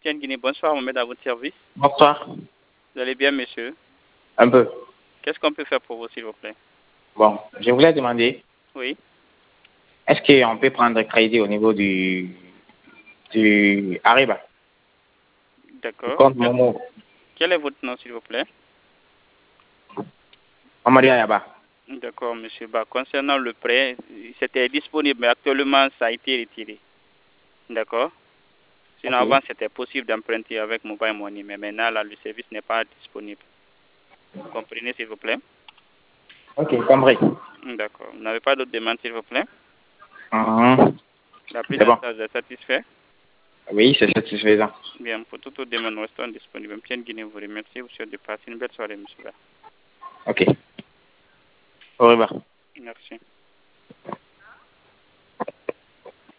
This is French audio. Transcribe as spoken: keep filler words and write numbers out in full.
M T N Guinée, bonsoir, Mohamed, à votre service. Bonsoir. Vous allez bien, monsieur? Un peu. Qu'est-ce qu'on peut faire pour vous, s'il vous plaît? Bon, je voulais demander, Oui. est-ce qu'on peut prendre crédit au niveau du, du Ariba, du D'accord. compte Quel, Momo, quel est votre nom, s'il vous plaît? Amadi Ayaba? D'accord, monsieur. Bah, concernant le prêt, c'était disponible, mais actuellement, ça a été retiré. D'accord. Sinon, Ok. avant, c'était possible d'emprunter avec Mobile Money, mais maintenant, là, le service n'est pas disponible. Vous comprenez, s'il vous plaît? Ok, compris. D'accord. Vous n'avez pas d'autres demandes, s'il vous plaît? Mhm. La prise C'est en bon. charge est satisfaite? Oui, c'est satisfaisant. Bien, pour toute autre demande, nous restons disponibles. M T N Guinée vous remercie. Vous souhaite de passer une belle soirée, monsieur. Ok. Au revoir. Merci.